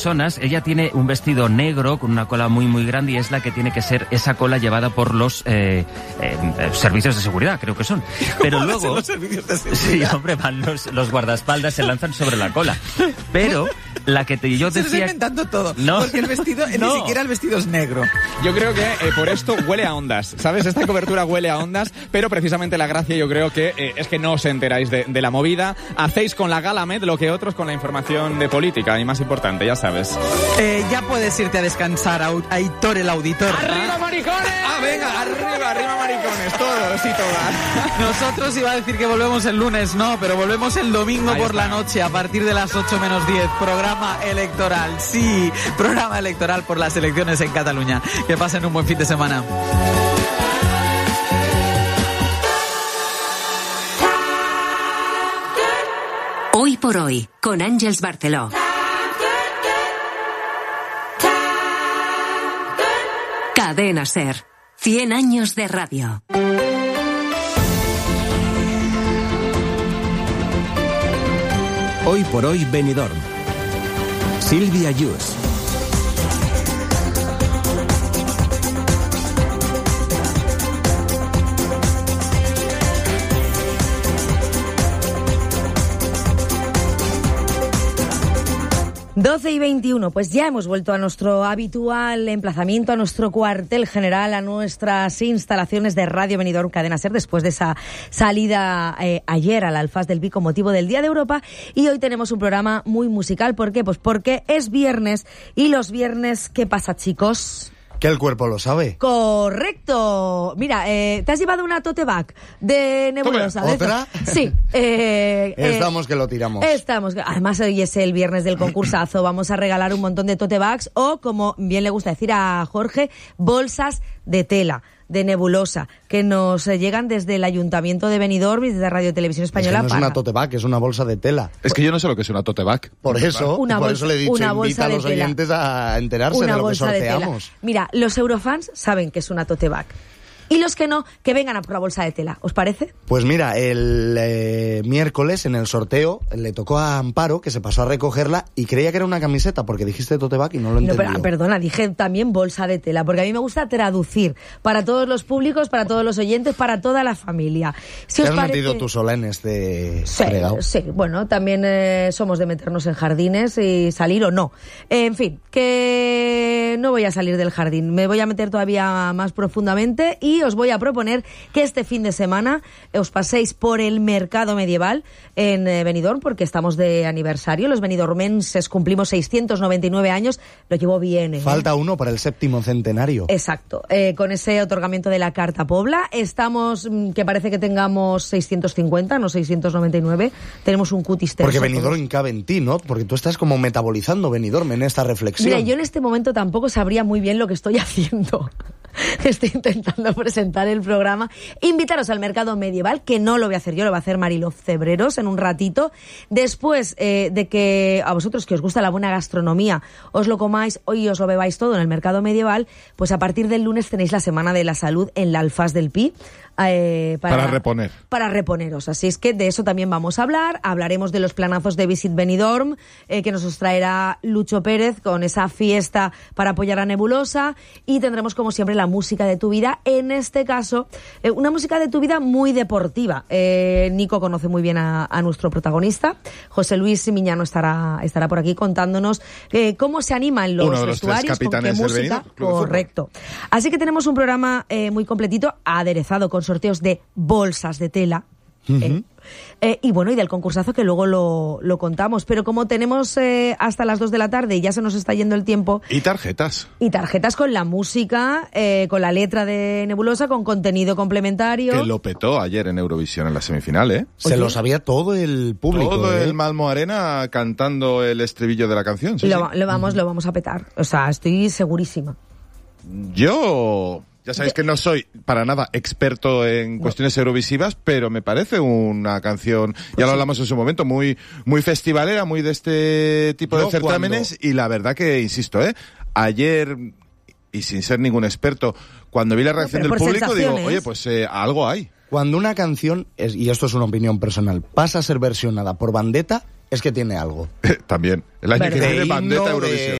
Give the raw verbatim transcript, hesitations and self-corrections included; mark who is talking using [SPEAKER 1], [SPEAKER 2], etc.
[SPEAKER 1] personas. Ella tiene un vestido negro con una cola muy, muy grande y es la que tiene que ser esa cola llevada por los eh, eh, servicios de seguridad, creo que son. Pero luego...
[SPEAKER 2] Los servicios de seguridad?
[SPEAKER 1] Sí, hombre, van los, los guardaespaldas, se lanzan sobre la cola. Pero la que te, yo
[SPEAKER 2] Se
[SPEAKER 1] decía...
[SPEAKER 2] lo está inventando todo.
[SPEAKER 1] No.
[SPEAKER 2] Porque el vestido,
[SPEAKER 1] No.
[SPEAKER 2] ni siquiera el vestido es negro.
[SPEAKER 3] Yo creo que eh, por esto huele a ondas, ¿sabes? Esta cobertura huele a ondas, pero precisamente la gracia yo creo que eh, es que no os enteráis de, de la movida. Hacéis con la Galamed lo que otros con la información de política, y más importante, ya sabes.
[SPEAKER 2] Eh, ya puedes irte a descansar, a Aitor el auditor.
[SPEAKER 3] ¡Arriba, maricones! Ah, venga, arriba, arriba, maricones, todos y todas.
[SPEAKER 2] Nosotros iba a decir que volvemos el lunes, no, pero volvemos el domingo
[SPEAKER 3] Ahí
[SPEAKER 2] por
[SPEAKER 3] está.
[SPEAKER 2] la noche, a partir de las ocho menos diez. Programa electoral, sí, programa electoral por las elecciones en Cataluña. Que pasen un buen fin de semana.
[SPEAKER 4] Hoy por hoy, con Àngels Barceló. Cadena SER. cien años de radio.
[SPEAKER 5] Hoy por hoy, Benidorm. Sílvia Yus.
[SPEAKER 6] doce y veintiuno, pues ya hemos vuelto a nuestro habitual emplazamiento, a nuestro cuartel general, a nuestras instalaciones de Radio Benidorm Cadena SER, después de esa salida eh, ayer al Alfaz del Pi con motivo del Día de Europa. Y hoy tenemos un programa muy musical. ¿Por qué? Pues porque es viernes, y los viernes, ¿qué pasa, chicos?
[SPEAKER 7] Que el cuerpo lo sabe.
[SPEAKER 6] Correcto. Mira, eh, ¿te has llevado una tote bag de nebulosa?
[SPEAKER 7] Toma, ¿otra?
[SPEAKER 6] Sí. Eh,
[SPEAKER 7] Estamos
[SPEAKER 6] eh,
[SPEAKER 7] que lo tiramos.
[SPEAKER 6] Estamos. Además, hoy es el viernes del concursazo. Vamos a regalar un montón de tote bags o, como bien le gusta decir a Jorge, bolsas de tela de nebulosa, que nos llegan desde el Ayuntamiento de Benidorm y desde Radio Televisión Española.
[SPEAKER 7] Es que no es
[SPEAKER 6] para...
[SPEAKER 7] una tote bag, es una bolsa de tela.
[SPEAKER 8] Es que yo no sé lo que es una tote bag.
[SPEAKER 7] Por eso,
[SPEAKER 6] Una
[SPEAKER 7] por
[SPEAKER 6] bolsa-
[SPEAKER 7] eso le he dicho,
[SPEAKER 6] una
[SPEAKER 7] invita
[SPEAKER 6] bolsa
[SPEAKER 7] a
[SPEAKER 6] de
[SPEAKER 7] los
[SPEAKER 6] tela.
[SPEAKER 7] oyentes a enterarse
[SPEAKER 6] Una
[SPEAKER 7] de lo que
[SPEAKER 6] bolsa de tela.
[SPEAKER 7] sorteamos.
[SPEAKER 6] Mira, los eurofans saben que es una tote bag. Y los que no, que vengan a por la bolsa de tela. ¿Os parece?
[SPEAKER 7] Pues mira, el eh, miércoles en el sorteo le tocó a Amparo, que se pasó a recogerla y creía que era una camiseta porque dijiste tote bag y no lo
[SPEAKER 6] No,
[SPEAKER 7] entendió.
[SPEAKER 6] pero, perdona, dije también bolsa de tela, porque a mí me gusta traducir para todos los públicos, para todos los oyentes, para toda la familia. Si
[SPEAKER 7] ¿Te
[SPEAKER 6] os
[SPEAKER 7] has
[SPEAKER 6] parece...
[SPEAKER 7] metido tú sola en este
[SPEAKER 6] Sí,
[SPEAKER 7] fregado?
[SPEAKER 6] sí, bueno, también eh, somos de meternos en jardines y salir o no. Eh, en fin, que no voy a salir del jardín, me voy a meter todavía más profundamente y os voy a proponer que este fin de semana os paséis por el mercado medieval en eh, Benidorm, porque estamos de aniversario. Los benidormenses cumplimos seiscientos noventa y nueve años, lo llevo bien, ¿eh?
[SPEAKER 7] Falta uno para el séptimo centenario.
[SPEAKER 6] Exacto, eh, con ese otorgamiento de la Carta Pobla estamos, mm, que parece que tengamos seiscientos cincuenta, no seiscientos noventa y nueve, tenemos un cutis tenso.
[SPEAKER 7] Porque Benidorm cabe en ti, ¿no? Porque tú estás como metabolizando Benidorm en esta reflexión.
[SPEAKER 6] Mira, yo en este momento tampoco sabría muy bien lo que estoy haciendo. Estoy intentando presentar el programa. Invitaros al mercado medieval, que no lo voy a hacer yo, lo va a hacer Mariló Cebreros en un ratito. Después eh, de que a vosotros que os gusta la buena gastronomía, os lo comáis hoy y os lo bebáis todo en el mercado medieval, pues a partir del lunes tenéis la Semana de la Salud en la Alfaz del Pi. Eh, para,
[SPEAKER 8] Para reponer.
[SPEAKER 6] Para reponeros. Así es que de eso también vamos a hablar. Hablaremos de los planazos de Visit Benidorm, eh, que nos os traerá Lucho Pérez con esa fiesta para apoyar a Nebulosa. Y tendremos, como siempre, la música de tu vida. En este caso, eh, una música de tu vida muy deportiva. Eh, Nico conoce muy bien a, a nuestro protagonista. José Luis Miñano estará, estará por aquí contándonos eh, cómo se animan los
[SPEAKER 8] Uno de los tres
[SPEAKER 6] vestuarios, con qué
[SPEAKER 8] capitanes del
[SPEAKER 6] música.
[SPEAKER 8] Benidorm Club de Fútbol.
[SPEAKER 6] Correcto. Así que tenemos un programa eh, muy completito, aderezado con sorteos de bolsas de tela.
[SPEAKER 7] Uh-huh.
[SPEAKER 6] eh, eh, y bueno, y del concursazo que luego lo, lo contamos. Pero como tenemos eh, hasta las dos de la tarde y ya se nos está yendo el tiempo.
[SPEAKER 8] Y tarjetas.
[SPEAKER 6] Y tarjetas con la música, eh, con la letra de Nebulosa, con contenido complementario.
[SPEAKER 8] Que lo petó ayer en Eurovisión en la semifinal, ¿eh?
[SPEAKER 7] Se
[SPEAKER 6] Oye.
[SPEAKER 7] lo sabía todo el público.
[SPEAKER 8] Todo
[SPEAKER 7] ¿eh?
[SPEAKER 8] el Malmo Arena cantando el estribillo de la canción. Sí,
[SPEAKER 6] lo,
[SPEAKER 8] sí.
[SPEAKER 6] lo vamos, lo vamos a petar. O sea, estoy segurísima.
[SPEAKER 8] Yo... Ya sabéis que no soy para nada experto en cuestiones eurovisivas, pero me parece una canción, ya
[SPEAKER 6] Pues
[SPEAKER 8] lo hablamos en su momento, muy muy festivalera, muy de este tipo
[SPEAKER 7] Yo
[SPEAKER 8] de certámenes,
[SPEAKER 7] cuando-
[SPEAKER 8] y la verdad que, insisto, ¿eh? Ayer, y sin ser ningún experto, cuando vi la reacción
[SPEAKER 6] pero
[SPEAKER 8] del
[SPEAKER 6] por
[SPEAKER 8] público, digo,
[SPEAKER 6] sensaciones.
[SPEAKER 8] oye, pues eh, algo hay.
[SPEAKER 7] Cuando una canción, es, y esto es una opinión personal, pasa a ser versionada por Bandeta, es que tiene algo.
[SPEAKER 8] También. El año que
[SPEAKER 6] Verdad.
[SPEAKER 8] viene,
[SPEAKER 7] De
[SPEAKER 8] Bandeta
[SPEAKER 7] himno,
[SPEAKER 8] Eurovisión.